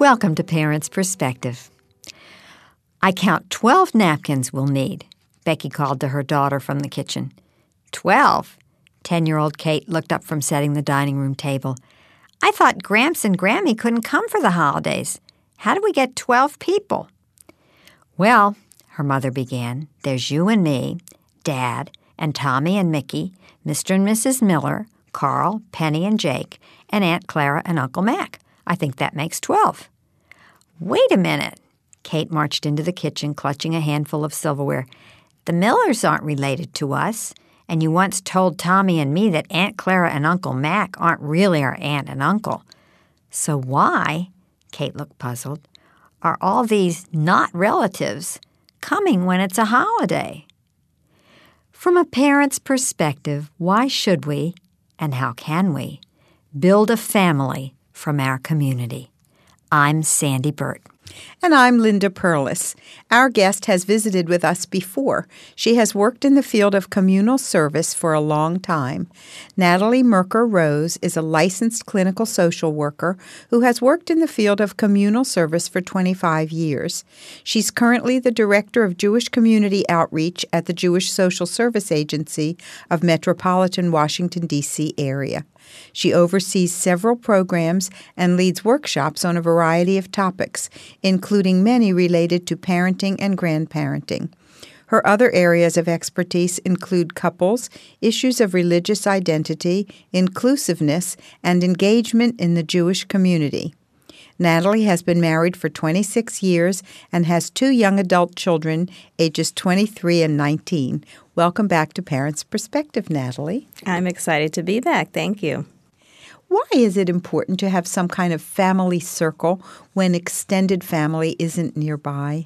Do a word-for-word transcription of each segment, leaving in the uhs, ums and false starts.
Welcome to Parents' Perspective. I count twelve napkins we'll need, Becky called to her daughter from the kitchen. Twelve? Ten-year-old Kate looked up from setting the dining room table. I thought Gramps and Grammy couldn't come for the holidays. How do we get twelve people? Well, her mother began, there's you and me, Dad, and Tommy and Mickey, Mister and Missus Miller, Carl, Penny, and Jake, and Aunt Clara and Uncle Mac. I think that makes twelve. Wait a minute. Kate marched into the kitchen, clutching a handful of silverware. The Millers aren't related to us, and you once told Tommy and me that Aunt Clara and Uncle Mac aren't really our aunt and uncle. So why, Kate looked puzzled, are all these not relatives coming when it's a holiday? From a parent's perspective, why should we, and how can we, build a family from our community? I'm Sandy Burt. And I'm Linda Perlis. Our guest has visited with us before. She has worked in the field of communal service for a long time. Natalie Merker Rose is a licensed clinical social worker who has worked in the field of communal service for twenty-five years. She's currently the Director of Jewish Community Outreach at the Jewish Social Service Agency of Metropolitan Washington, D C area. She oversees several programs and leads workshops on a variety of topics, including many related to parenting and grandparenting. Her other areas of expertise include couples, issues of religious identity, inclusiveness, and engagement in the Jewish community. Natalie has been married for twenty-six years and has two young adult children, ages twenty-three and nineteen. Welcome back to Parents' Perspective, Natalie. I'm excited to be back. Thank you. Why is it important to have some kind of family circle when extended family isn't nearby?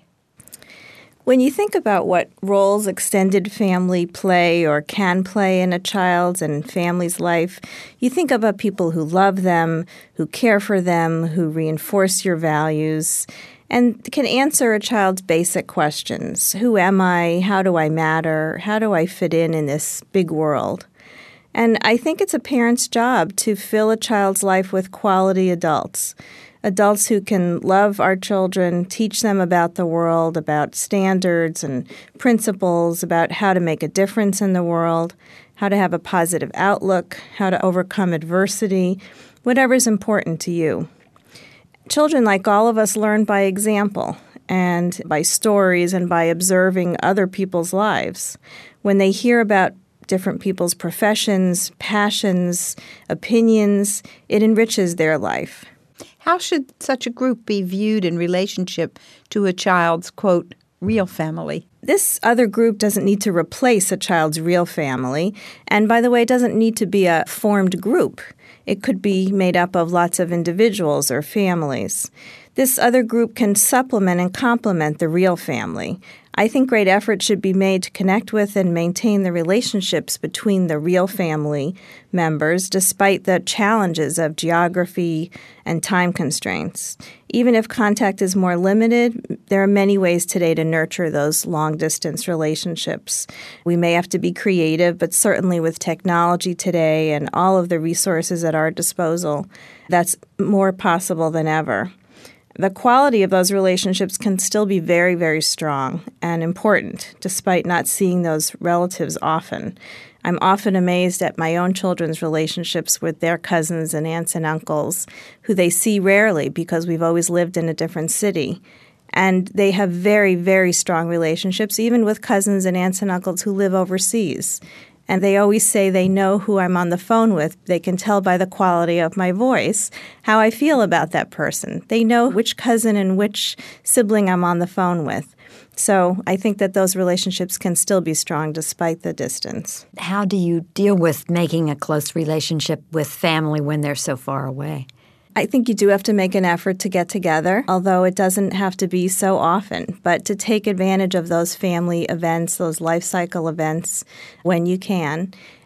When you think about what roles extended family play or can play in a child's and family's life, you think about people who love them, who care for them, who reinforce your values, and can answer a child's basic questions. Who am I? How do I matter? How do I fit in in this big world? And I think it's a parent's job to fill a child's life with quality adults. Adults who can love our children, teach them about the world, about standards and principles, about how to make a difference in the world, how to have a positive outlook, how to overcome adversity, whatever's important to you. Children, like all of us, learn by example and by stories and by observing other people's lives. When they hear about different people's professions, passions, opinions, it enriches their life. How should such a group be viewed in relationship to a child's, quote, real family? This other group doesn't need to replace a child's real family. And by the way, it doesn't need to be a formed group. It could be made up of lots of individuals or families. This other group can supplement and complement the real family. I think great effort should be made to connect with and maintain the relationships between the real family members, despite the challenges of geography and time constraints. Even if contact is more limited, there are many ways today to nurture those long-distance relationships. We may have to be creative, but certainly with technology today and all of the resources at our disposal, that's more possible than ever. The quality of those relationships can still be very, very strong and important, despite not seeing those relatives often. I'm often amazed at my own children's relationships with their cousins and aunts and uncles, who they see rarely because we've always lived in a different city. And they have very, very strong relationships, even with cousins and aunts and uncles who live overseas. And they always say they know who I'm on the phone with. They can tell by the quality of my voice how I feel about that person. They know which cousin and which sibling I'm on the phone with. So I think that those relationships can still be strong despite the distance. How do you deal with making a close relationship with family when they're so far away? I think you do have to make an effort to get together, although it doesn't have to be so often, but to take advantage of those family events, those life cycle events when you can.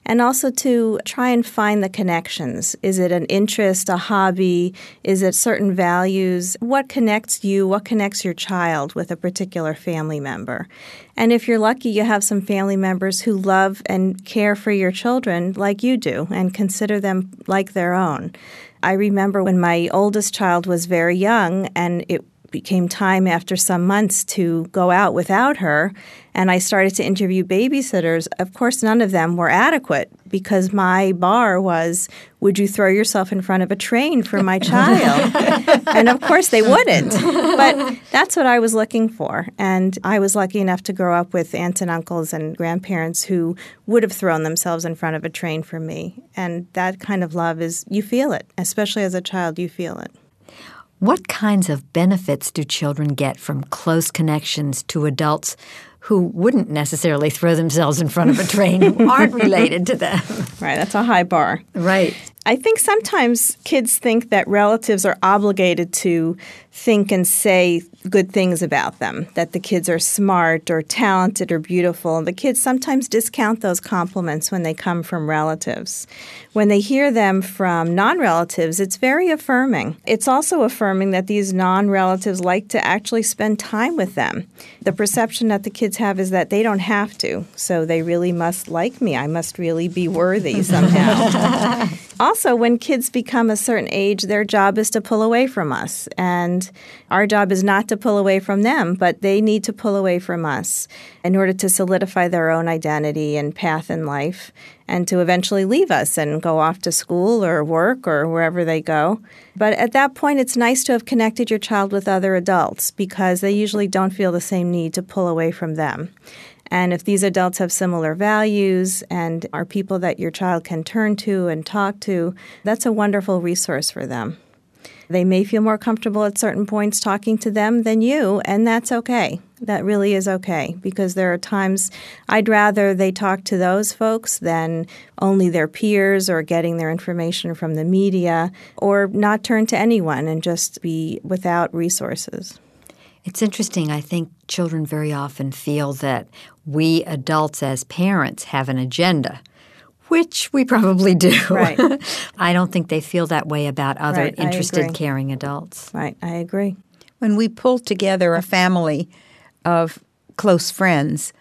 and also to try and find the connections. Is it an interest, a hobby? Is it certain values? What connects you? What connects your child with a particular family member? And if you're lucky, you have some family members who love and care for your children like you do and consider them like their own. I remember when my oldest child was very young and it became time after some months to go out without her, and I started to interview babysitters. Of course, none of them were adequate because my bar was, would you throw yourself in front of a train for my child? And of course they wouldn't. But that's what I was looking for. And I was lucky enough to grow up with aunts and uncles and grandparents who would have thrown themselves in front of a train for me. And that kind of love is, you feel it, especially as a child, you feel it. What kinds of benefits do children get from close connections to adults who wouldn't necessarily throw themselves in front of a train, who aren't related to them? Right, that's a high bar. Right. I think sometimes kids think that relatives are obligated to think and say good things about them, that the kids are smart or talented or beautiful. And the kids sometimes discount those compliments when they come from relatives. When they hear them from non-relatives, it's very affirming. It's also affirming that these non-relatives like to actually spend time with them. The perception that the kids have is that they don't have to, so they really must like me. I must really be worthy somehow. Also, when kids become a certain age, their job is to pull away from us. And our job is not to pull away from them, but they need to pull away from us in order to solidify their own identity and path in life and to eventually leave us and go off to school or work or wherever they go. But at that point, it's nice to have connected your child with other adults because they usually don't feel the same need to pull away from them. And if these adults have similar values and are people that your child can turn to and talk to, that's a wonderful resource for them. They may feel more comfortable at certain points talking to them than you, and that's okay. That really is okay, because there are times I'd rather they talk to those folks than only their peers or getting their information from the media, or not turn to anyone and just be without resources. It's interesting. I think children very often feel that we adults as parents have an agenda, which we probably do. Right. I don't think they feel that way about other Right, interested, caring adults. Right, I agree. When we pull together a family of close friends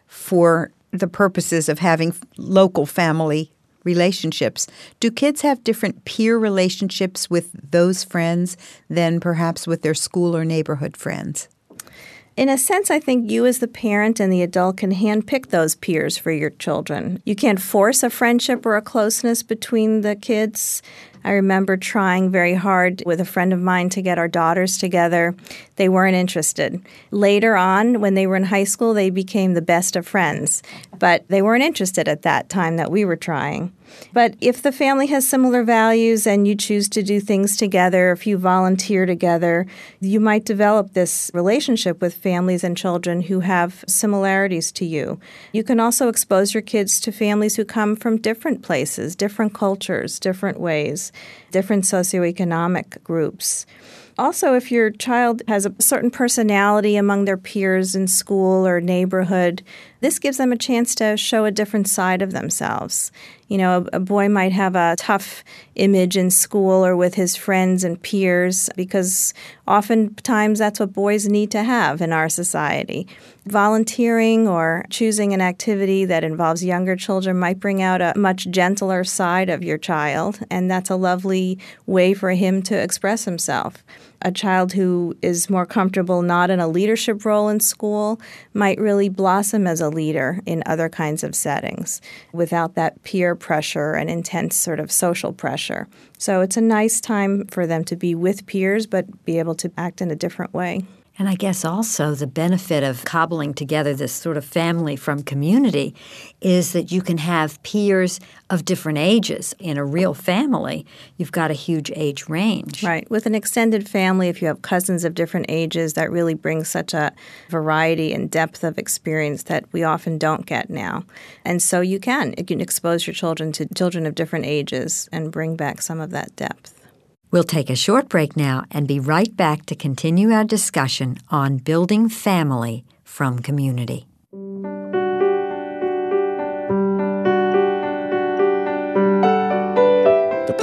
for the purposes of having local family relationships, do kids have different peer relationships with those friends than perhaps with their school or neighborhood friends? In a sense, I think you as the parent and the adult can handpick those peers for your children. You can't force a friendship or a closeness between the kids. I remember trying very hard with a friend of mine to get our daughters together. They weren't interested. Later on, when they were in high school, they became the best of friends. But they weren't interested at that time that we were trying. But if the family has similar values and you choose to do things together, if you volunteer together, you might develop this relationship with families and children who have similarities to you. You can also expose your kids to families who come from different places, different cultures, different ways, different socioeconomic groups. Also, if your child has a certain personality among their peers in school or neighborhood, this gives them a chance to show a different side of themselves. You know, a, a boy might have a tough image in school or with his friends and peers because oftentimes that's what boys need to have in our society. Volunteering or choosing an activity that involves younger children might bring out a much gentler side of your child, and that's a lovely way for him to express himself. A child who is more comfortable not in a leadership role in school might really blossom as a leader in other kinds of settings without that peer pressure and intense sort of social pressure. So it's a nice time for them to be with peers but be able to act in a different way. And I guess also the benefit of cobbling together this sort of family from community is that you can have peers of different ages. In a real family, you've got a huge age range. Right. With an extended family, if you have cousins of different ages, that really brings such a variety and depth of experience that we often don't get now. And so you can. You can expose your children to children of different ages and bring back some of that depth. We'll take a short break now and be right back to continue our discussion on building family from community.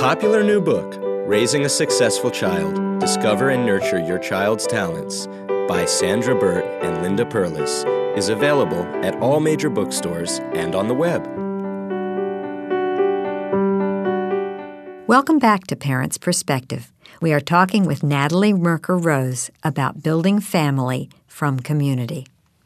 popular new book, Raising a Successful Child, Discover and Nurture Your Child's Talents, by Sandra Burt and Linda Perlis, is available at all major bookstores and on the web. Welcome back to Parents' Perspective. We are talking with Natalie Merker-Rose about building family from community.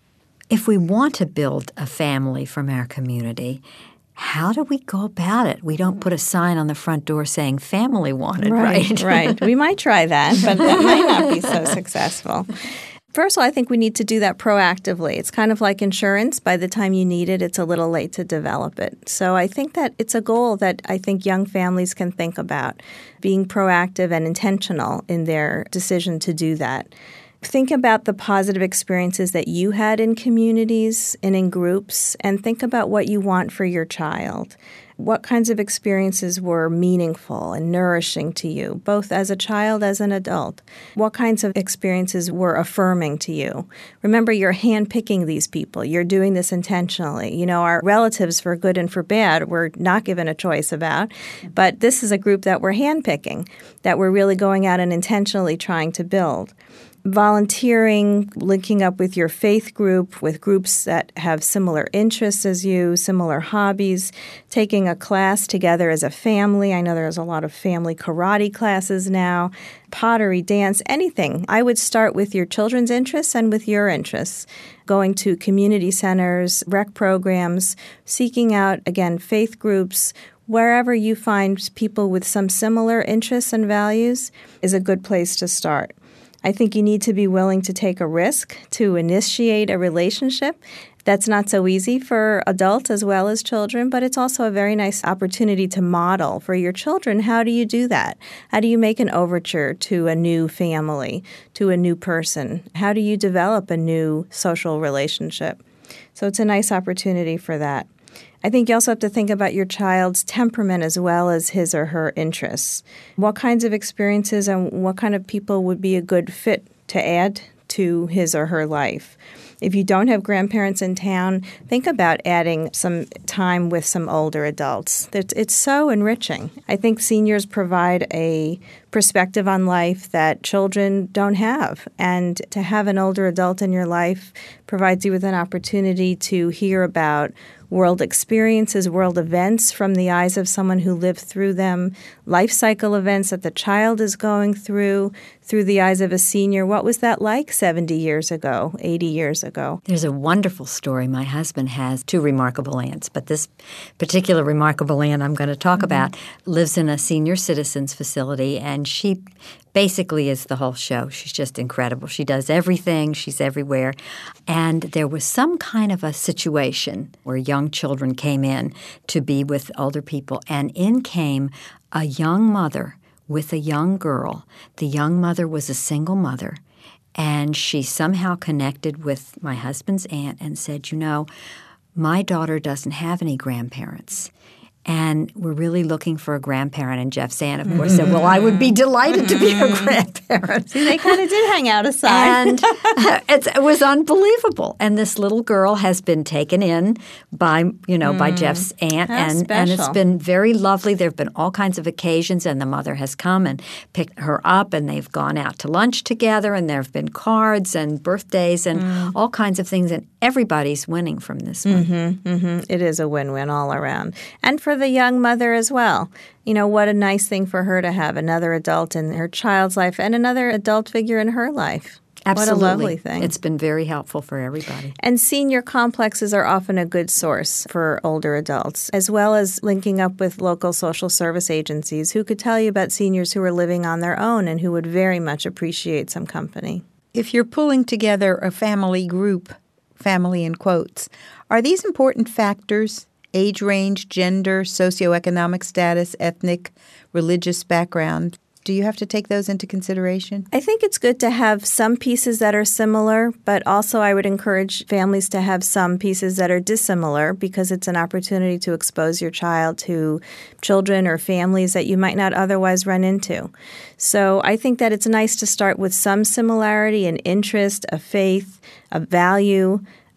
If we want to build a family from our community, how do we go about it? We don't put a sign on the front door saying family wanted, right? Right, right. We might try that, but that might not be so successful. First of all, I think we need to do that proactively. It's kind of like insurance. By the time you need it, it's a little late to develop it. So I think that it's a goal that I think young families can think about, being proactive and intentional in their decision to do that. Think about the positive experiences that you had in communities and in groups, and think about what you want for your child. What kinds of experiences were meaningful and nourishing to you, both as a child, as an adult? What kinds of experiences were affirming to you? Remember, you're handpicking these people. You're doing this intentionally. You know, our relatives, for good and for bad, we're not given a choice about. But this is a group that we're handpicking, that we're really going out and intentionally trying to build. Volunteering, linking up with your faith group, with groups that have similar interests as you, similar hobbies, taking a class together as a family. I know there's a lot of family karate classes now, pottery, dance, anything. I would start with your children's interests and with your interests, going to community centers, rec programs, seeking out, again, faith groups. Wherever you find people with some similar interests and values is a good place to start. I think you need to be willing to take a risk to initiate a relationship. That's not so easy for adults as well as children, but it's also a very nice opportunity to model for your children. How do you do that? How do you make an overture to a new family, to a new person? How do you develop a new social relationship? So it's a nice opportunity for that. I think you also have to think about your child's temperament as well as his or her interests. What kinds of experiences and what kind of people would be a good fit to add to his or her life? If you don't have grandparents in town, think about adding some time with some older adults. It's, it's so enriching. I think seniors provide a perspective on life that children don't have. And to have an older adult in your life provides you with an opportunity to hear about world experiences, world events from the eyes of someone who lived through them, life cycle events that the child is going through, through the eyes of a senior. What was that like seventy years ago, eighty years ago? There's a wonderful story. My husband has two remarkable aunts, but this particular remarkable aunt I'm going to talk mm-hmm. about lives in a senior citizens facility, and she basically is the whole show. She's just incredible. She does everything. She's everywhere. And there was some kind of a situation where young children came in to be with older people, and in came a young mother with a young girl. The young mother was a single mother, and she somehow connected with my husband's aunt and said, you know, my daughter doesn't have any grandparents. And we're really looking for a grandparent. And Jeff's aunt, of course, said, well, I would be delighted to be a grandparent. See, they kind of did hang out aside. And it's, it was unbelievable. And this little girl has been taken in by, you know, mm. by Jeff's aunt. And, and it's been very lovely. There have been all kinds of occasions, and the mother has come and picked her up, and they've gone out to lunch together, and there have been cards and birthdays and mm. all kinds of things. And everybody's winning from this one. Mm-hmm, mm-hmm. It is a win-win all around. And for the young mother as well. You know, what a nice thing for her to have another adult in her child's life and another adult figure in her life. Absolutely. What a lovely thing. It's been very helpful for everybody. And senior complexes are often a good source for older adults, as well as linking up with local social service agencies who could tell you about seniors who are living on their own and who would very much appreciate some company. If you're pulling together a family group, family in quotes, are these important factors? Age range, gender, socioeconomic status, ethnic, religious background. Do you have to take those into consideration? I think it's good to have some pieces that are similar, but also I would encourage families to have some pieces that are dissimilar because it's an opportunity to expose your child to children or families that you might not otherwise run into. So I think that it's nice to start with some similarity, an interest, a faith, a value,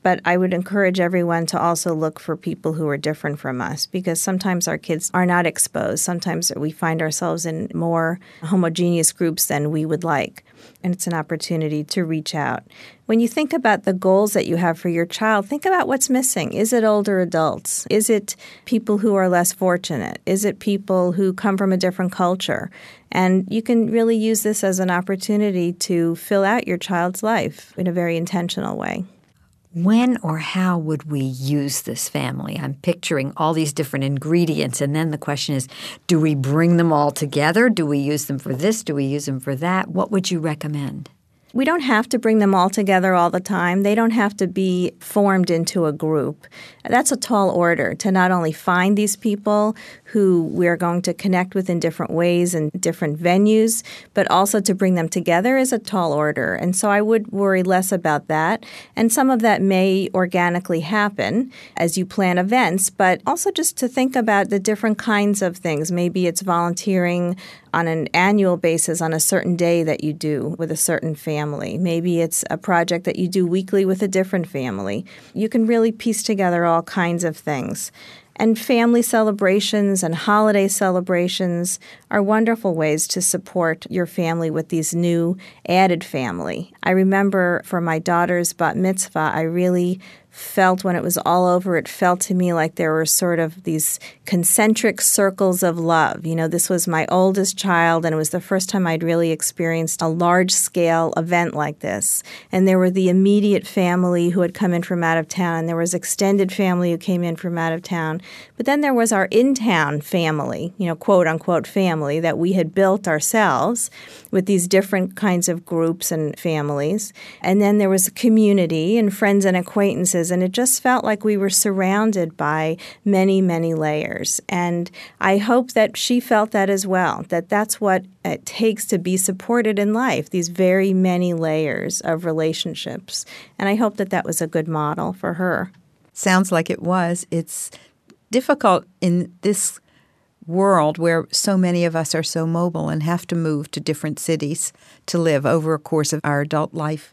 But I would encourage everyone to also look for people who are different from us, because sometimes our kids are not exposed. Sometimes we find ourselves in more homogeneous groups than we would like. And it's an opportunity to reach out. When you think about the goals that you have for your child, think about what's missing. Is it older adults? Is it people who are less fortunate? Is it people who come from a different culture? And you can really use this as an opportunity to fill out your child's life in a very intentional way. When or how would we use this family? I'm picturing all these different ingredients, and then the question is, do we bring them all together? Do we use them for this? Do we use them for that? What would you recommend? We don't have to bring them all together all the time. They don't have to be formed into a group. That's a tall order to not only find these people who we're going to connect with in different ways and different venues, but also to bring them together is a tall order. And so I would worry less about that. And some of that may organically happen as you plan events, but also just to think about the different kinds of things. Maybe it's volunteering on an annual basis on a certain day that you do with a certain family. Maybe it's a project that you do weekly with a different family. You can really piece together all kinds of things. And family celebrations and holiday celebrations are wonderful ways to support your family with these new added family. I remember for my daughter's bat mitzvah, I really felt when it was all over, it felt to me like there were sort of these concentric circles of love. You know, this was my oldest child, and it was the first time I'd really experienced a large-scale event like this. And there were the immediate family who had come in from out of town, and there was extended family who came in from out of town. But then there was our in-town family, you know, quote-unquote family that we had built ourselves with these different kinds of groups and families. And then there was a community and friends and acquaintances, and it just felt like we were surrounded by many, many layers. And I hope that she felt that as well, that that's what it takes to be supported in life, these very many layers of relationships. And I hope that that was a good model for her. Sounds like it was. It's difficult in this world where so many of us are so mobile and have to move to different cities to live over a course of our adult life.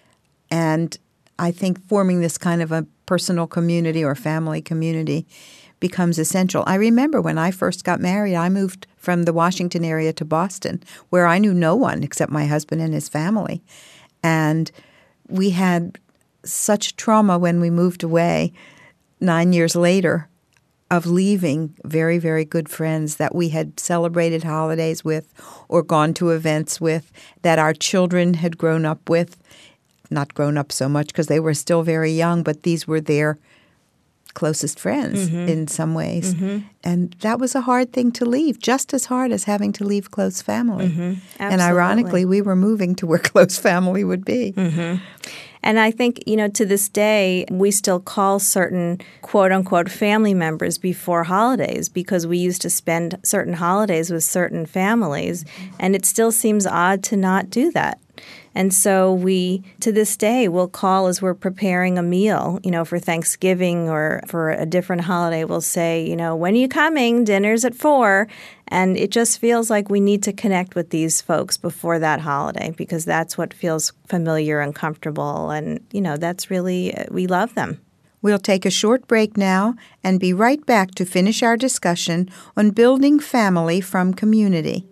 And I think forming this kind of a personal community or family community becomes essential. I remember when I first got married, I moved from the Washington area to Boston, where I knew no one except my husband and his family. And we had such trauma when we moved away nine years later of leaving very, very good friends that we had celebrated holidays with or gone to events with, that our children had grown up with. Not grown up so much because they were still very young, but these were their closest friends mm-hmm. in some ways. Mm-hmm. And that was a hard thing to leave, just as hard as having to leave close family. Mm-hmm. And ironically, we were moving to where close family would be. Mm-hmm. And I think, you know, to this day, we still call certain quote-unquote family members before holidays because we used to spend certain holidays with certain families, and it still seems odd to not do that. And so we, to this day, will call as we're preparing a meal, you know, for Thanksgiving or for a different holiday. We'll say, you know, when are you coming? Dinner's at four. And it just feels like we need to connect with these folks before that holiday because that's what feels familiar and comfortable. And, you know, that's really, we love them. We'll take a short break now and be right back to finish our discussion on building family from community.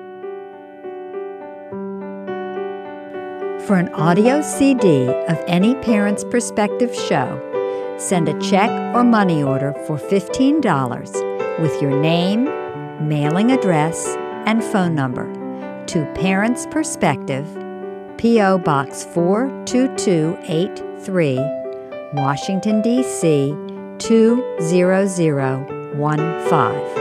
For an audio C D of any Parent's Perspective show, send a check or money order for fifteen dollars with your name, mailing address, and phone number to Parent's Perspective, P O. Box four two two eight three, Washington, D C two zero zero one five.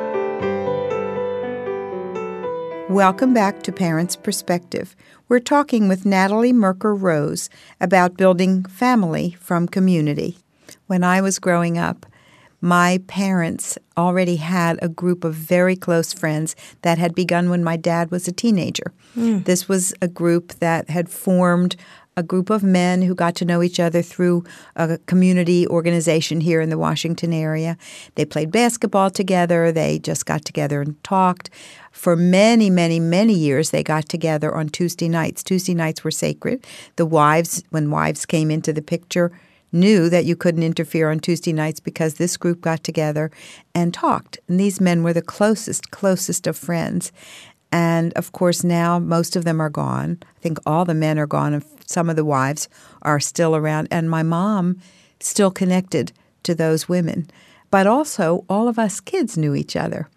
Welcome back to Parent's Perspective. We're talking with Natalie Merker Rose about building family from community. When I was growing up, my parents already had a group of very close friends that had begun when my dad was a teenager. Mm. This was a group that had formed a group of men who got to know each other through a community organization here in the Washington area. They played basketball together. They just got together and talked. For many, many, many years, they got together on Tuesday nights. Tuesday nights were sacred. The wives, when wives came into the picture, knew that you couldn't interfere on Tuesday nights because this group got together and talked. And these men were the closest, closest of friends. And, of course, now most of them are gone. I think all the men are gone, and some of the wives are still around. And my mom still connected to those women. But also, all of us kids knew each other.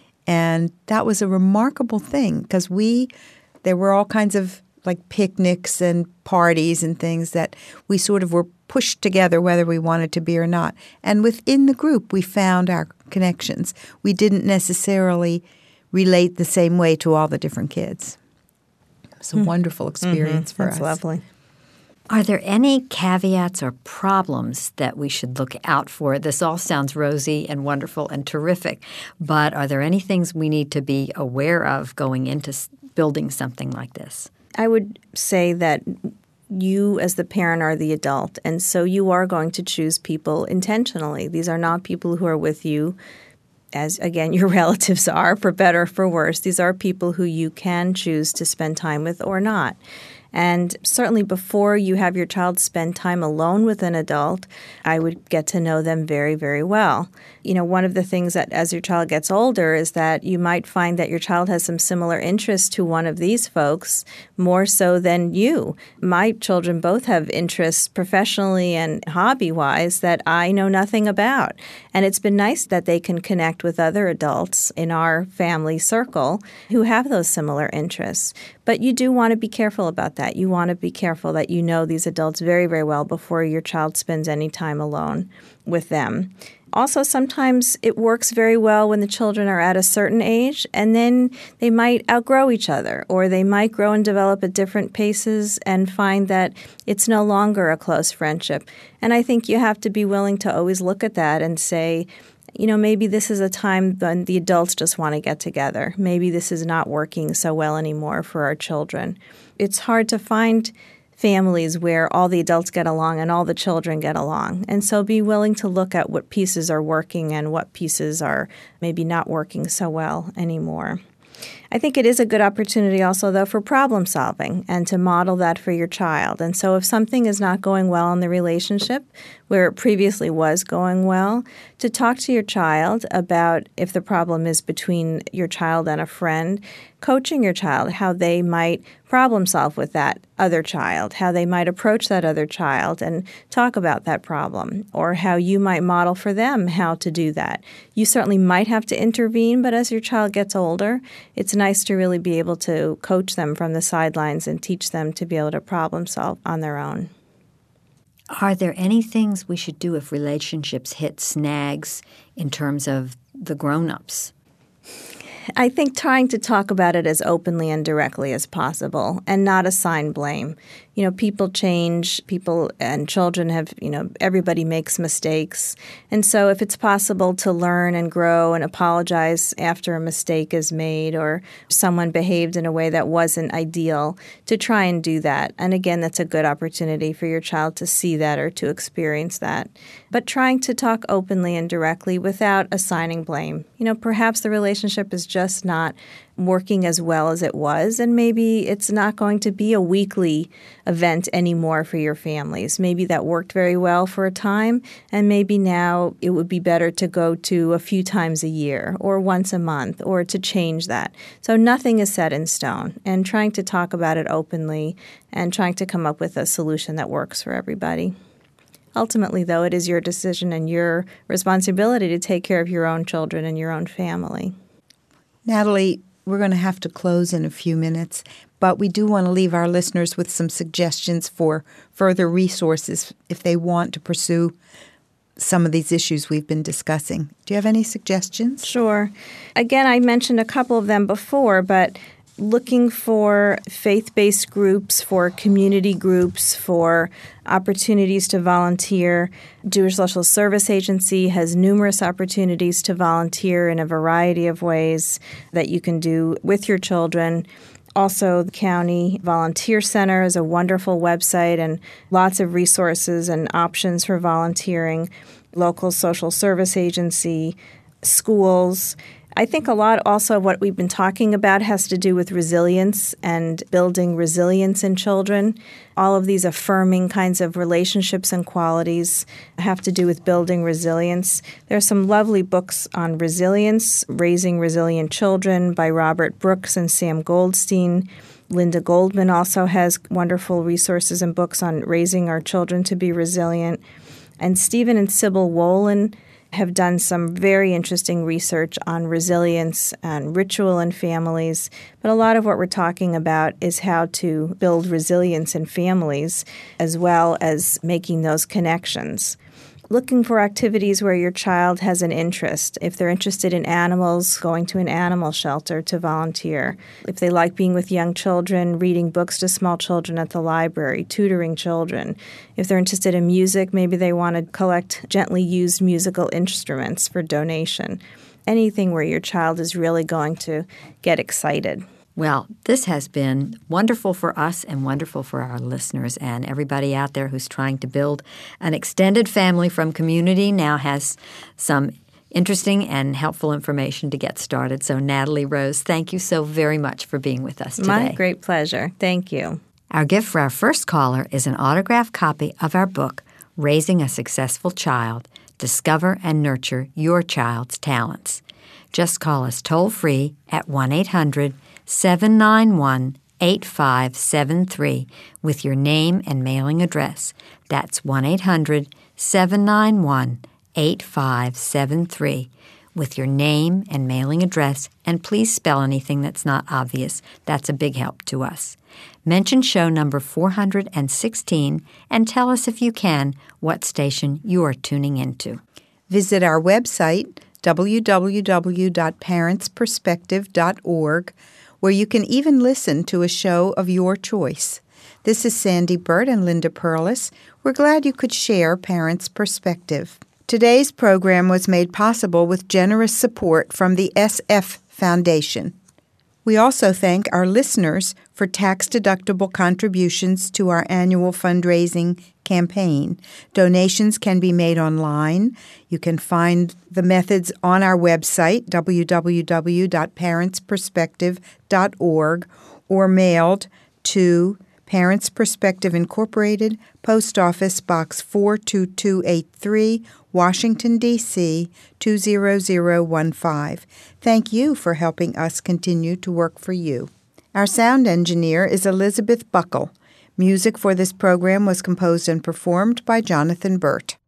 And that was a remarkable thing because we, there were all kinds of like picnics and parties and things that we sort of were pushed together whether we wanted to be or not. And within the group, we found our connections. We didn't necessarily relate the same way to all the different kids. It was a mm. wonderful experience mm-hmm. for That's us. That's lovely. Are there any caveats or problems that we should look out for? This all sounds rosy and wonderful and terrific, but are there any things we need to be aware of going into building something like this? I would say that you as the parent are the adult, and so you are going to choose people intentionally. These are not people who are with you as, again, your relatives are, for better or for worse. These are people who you can choose to spend time with or not. And certainly before you have your child spend time alone with an adult, I would get to know them very, very well. You know, one of the things that as your child gets older is that you might find that your child has some similar interests to one of these folks, more so than you. My children both have interests professionally and hobby-wise that I know nothing about. And it's been nice that they can connect with other adults in our family circle who have those similar interests. But you do want to be careful about that. You want to be careful that you know these adults very, very well before your child spends any time alone with them. Also, sometimes it works very well when the children are at a certain age, and then they might outgrow each other, or they might grow and develop at different paces and find that it's no longer a close friendship. And I think you have to be willing to always look at that and say, you know, maybe this is a time when the adults just want to get together. Maybe this is not working so well anymore for our children. It's hard to find families where all the adults get along and all the children get along. And so be willing to look at what pieces are working and what pieces are maybe not working so well anymore. I think it is a good opportunity also, though, for problem solving and to model that for your child. And so if something is not going well in the relationship where it previously was going well, to talk to your child about if the problem is between your child and a friend, coaching your child how they might problem solve with that other child, how they might approach that other child and talk about that problem, or how you might model for them how to do that. You certainly might have to intervene, but as your child gets older, it's nice to really be able to coach them from the sidelines and teach them to be able to problem solve on their own. Are there any things we should do if relationships hit snags in terms of the grown-ups? I think trying to talk about it as openly and directly as possible and not assign blame. You know, people change, people and children have, you know, everybody makes mistakes. And so if it's possible to learn and grow and apologize after a mistake is made or someone behaved in a way that wasn't ideal, to try and do that. And again, that's a good opportunity for your child to see that or to experience that. But trying to talk openly and directly without assigning blame. You know, perhaps the relationship is just not working as well as it was, and maybe it's not going to be a weekly event anymore for your families. Maybe that worked very well for a time, and maybe now it would be better to go to a few times a year or once a month or to change that. So nothing is set in stone, and trying to talk about it openly and trying to come up with a solution that works for everybody. Ultimately, though, it is your decision and your responsibility to take care of your own children and your own family. Natalie, we're going to have to close in a few minutes, but we do want to leave our listeners with some suggestions for further resources if they want to pursue some of these issues we've been discussing. Do you have any suggestions? Sure. Again, I mentioned a couple of them before, but looking for faith-based groups, for community groups, for opportunities to volunteer. Jewish Social Service Agency has numerous opportunities to volunteer in a variety of ways that you can do with your children. Also, the County Volunteer Center is a wonderful website and lots of resources and options for volunteering. Local Social Service Agency, schools. I think a lot also of what we've been talking about has to do with resilience and building resilience in children. All of these affirming kinds of relationships and qualities have to do with building resilience. There are some lovely books on resilience, Raising Resilient Children by Robert Brooks and Sam Goldstein. Linda Goldman also has wonderful resources and books on raising our children to be resilient. And Stephen and Sybil Wolin have done some very interesting research on resilience and ritual in families. But a lot of what we're talking about is how to build resilience in families as well as making those connections. Looking for activities where your child has an interest. If they're interested in animals, going to an animal shelter to volunteer. If they like being with young children, reading books to small children at the library, tutoring children. If they're interested in music, maybe they want to collect gently used musical instruments for donation. Anything where your child is really going to get excited. Well, this has been wonderful for us and wonderful for our listeners, and everybody out there who's trying to build an extended family from community now has some interesting and helpful information to get started. So, Natalie Rose, thank you so very much for being with us today. My great pleasure. Thank you. Our gift for our first caller is an autographed copy of our book, Raising a Successful Child, Discover and Nurture Your Child's Talents. Just call us toll-free at one eight hundred seven nine one eight five seven three with your name and mailing address. That's one eight hundred seven nine one eight five seven three with your name and mailing address, and please spell anything that's not obvious. That's a big help to us. Mention show number four hundred sixteen and tell us, if you can, what station you're tuning into. Visit our website, w w w dot parents perspective dot org, where you can even listen to a show of your choice. This is Sandy Burt and Linda Perlis. We're glad you could share Parents' Perspective. Today's program was made possible with generous support from the S F Foundation. We also thank our listeners for tax-deductible contributions to our annual fundraising campaign. Donations can be made online. You can find the methods on our website, w w w dot parents perspective dot org, or mailed to Parents Perspective Incorporated, Post Office Box four two two eight three, Washington, D C two zero zero one five. Thank you for helping us continue to work for you. Our sound engineer is Elizabeth Buckle. Music for this program was composed and performed by Jonathan Burt.